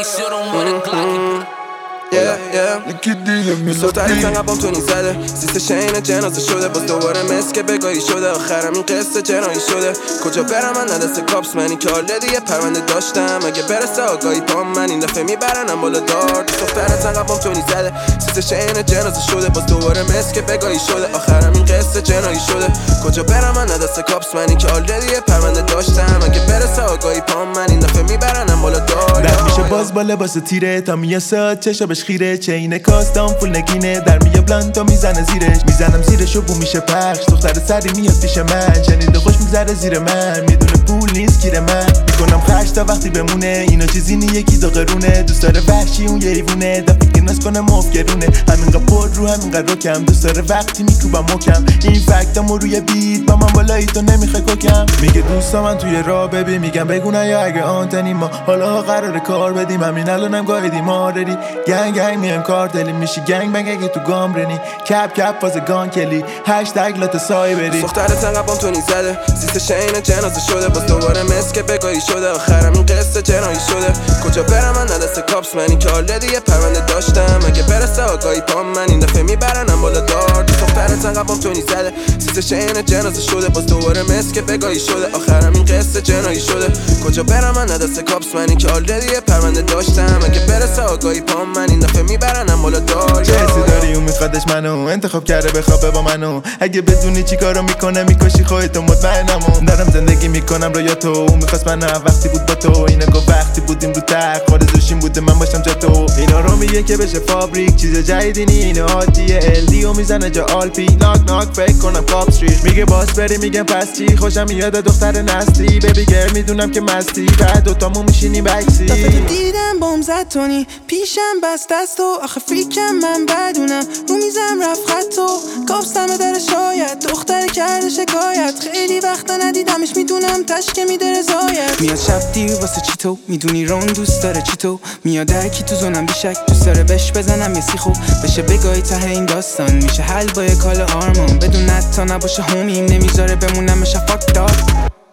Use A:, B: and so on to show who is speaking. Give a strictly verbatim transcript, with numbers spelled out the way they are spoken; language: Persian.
A: shoot him with a Glocky.
B: Yeah, yeah. صوتایی تنقبام تو نیزده سیست شین جنازه شده باز دوباره مسک بگاهی شده آخرم این قصه جنایی شده کجا برم من ندست کاپس منی که آلدی یه پرونده داشتم اگه برسه آگاهی پام من این دفعه میبرنم بالا دار دختر تنقبام تو نیزده سیست شین جنازه شده باز دوباره مسک بگاهی شده آخرم این قصه جنایی شده کجا برم من ندست کاپس منی که آلدی یه پرونده داشتم اگه برسه آگاهی پام من این دفعه میبرنم بالا دار
C: در میشه باز با لباس تیره تا میاساد چشابش خیره چین کاستام فول نگینه در میه بلند تا میزنه زیرش میزنم زیرش و بو میشه پخش دختر سری میاد پیش من شنیده خوش میگذره زیر من میدونه پول نیست گیر من میکنم خرج تا وقتی بمونه اینا چیزی نیه کی داغرونه دوست داره وحشی اون یه حیوونه دفعه که ناز کنه مفگرونه همینقدر پر رو همینقدر رکم دوست داره وقتی میکوبم مکم این فکتامو روی بیت با من بالایی تو نمیخوای کوکم میگه دوستا من توی راه ببین میگم بگو نه یا اگه آنتنی ما حالا قراره کار بدیم همین الانم گاهیدیم آردی گنگ گنگ میام کار دلی میشی گنگ بنگ اگه تو گام رنی کپ کپ فاز گان کلی هشتگ لات سای بری
B: دخترت انقبام تو نیزده سیست شین جنازه شده باز دوباره مسک بگاهی شده آخرم این قصه جنایی شده کجا برم من ندست کاپس منی که آلدی یه پرونده داشتم اگه برسه آگاهی پام من این دفعه میبرنم بالا دار دخترت انقبام تو نیزده سیست شین جنازه شده باز دوباره مسک بگاهی شده آخرم این قصه جنایی شده کجا برم من ندست کاپس منی که آلدی یه پرونده داشتم اگه برسه آگاهی پام من این دفعه میبرنم بالا دار
C: کسی داری اون میخوادش منو انتخاب کرده بخوابه با منو اگه بدونی چی کارو میکنه میکشی خودتو مطمئنم دارم زندگی میکنم رویا تو اون میخواست من وقتی بود با تو اینا گفت وقتی بودیم رو تخت آرزوشیم بوده من باشم جا تو اینا رو میگه که بشه فابریک چیز جدیدی نی اینو عادیه الدی و میزنه جا آلپی ناک ناک فکر کنم کاپ استریت میگه باس بری میگم پس چی خوشم میاد دختر نسلی ببی گرل میدونم که مستی بعد دوتامو میشینی بکسی
D: دفعه دیدم بوم زد تونی پیشم بست دست و آخه فریکم من بدونم رو میزم رفت خط و کابستم در شاید دختر کرده شکایت خیلی وقتا ندیدمش میدونم تشکه میده رضایت میاد شب دیر واسه چی تو میدونی رون دوست داره چی تو میاد درکی تو زونم بیشک دوست داره بش بزنم یه سیخو بشه بگاهی ته این داستان میشه حل با یه کال آرمان بدون تا نباشه همیم نمیذاره بمونم شفاک دار